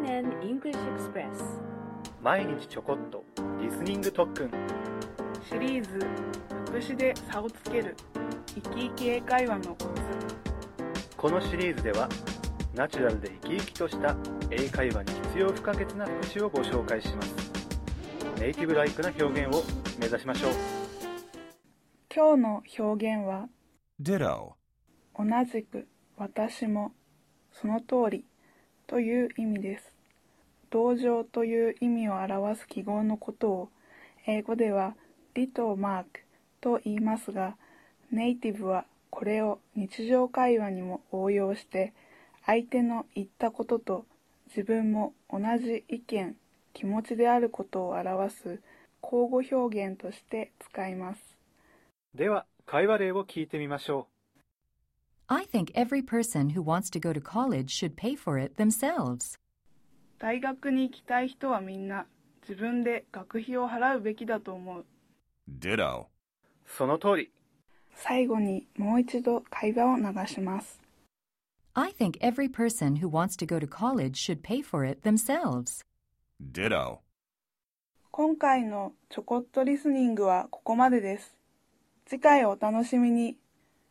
CNN English Express 毎日ちょこっとリスニング特訓シリーズ副詞で差をつける生き生き英会話のコツ。 このシリーズではナチュラルで生き生きとした英会話に必要不可欠な副詞をご紹介します。ネイティブライクな表現を目指しましょう。 今日の表現は Ditto 同じく、私も、その通りという意味です。同情という意味を表す記号のことを英語では little mark と言いますが、ネイティブはこれを日常会話にも応用して相手の言ったことと自分も同じ意見、気持ちであることを表す交互表現として使います。 では会話例を聞いてみましょう。 I think every person who wants to go to college should pay for it themselves. 大学に行きたい人はみんな自分で学費を払うべきだと思う。 Ditto その通り。 最後にもう一度会話を流します。 I think every person who wants to go to college should pay for it themselves. Ditto 今回のちょこっとリスニングはここまでです。次回をお楽しみに。